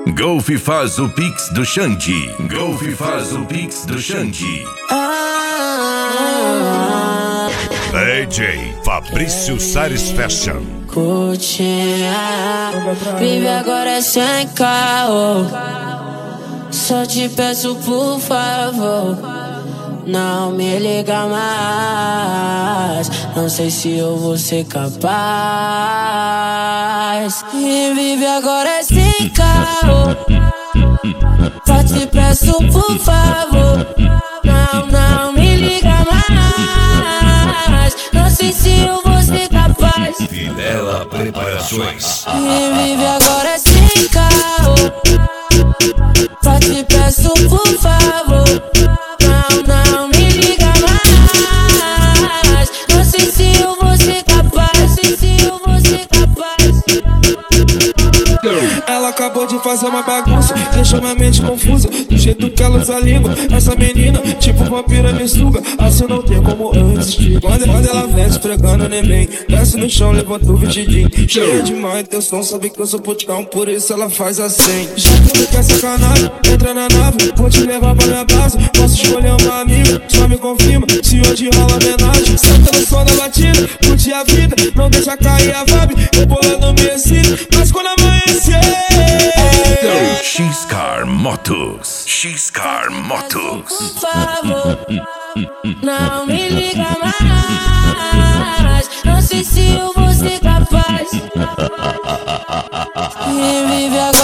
Golf faz o Pix do Xande. Golf faz o Pix do Xande. DJ Fabrício Sares Fashion. Curtinha, vive agora é sem carro. Só te peço por favor, não me liga mais. Não sei se eu vou ser capaz. E vive agora é sem carro. Só te peço por favor, não me liga mais. Não sei se eu vou ser capaz. Vilela Preparações. E vive agora é sem carro. Só te peço por favor, não me liga mais. Não sei se eu vou ser capaz. Não sei se eu vou ser capaz. Ela acabou de fazer uma bagunça, deixou minha mente confusa. Do jeito que ela usa a língua, essa menina tipo vampira me suga. Assim não tem como eu resistir. Quando ela vem esfregando o neném, desce no chão, levanta o vestidinho. Cheia de má intenção, sabe que eu sou puticão, por isso ela faz assim. Já que não quer sacanagem, entra na nave, vou te levar pra minha base. Posso escolher uma amiga, só me confirma se hoje rola homenagem. Senta no som da batida, curte a vida, não deixa cair a vibe. Eu bolando me excita, mas quando amanhecer X-Car Motos. X-Car Motos. Por favor, não me liga mais. Não sei se eu vou ser capaz. E vive agora.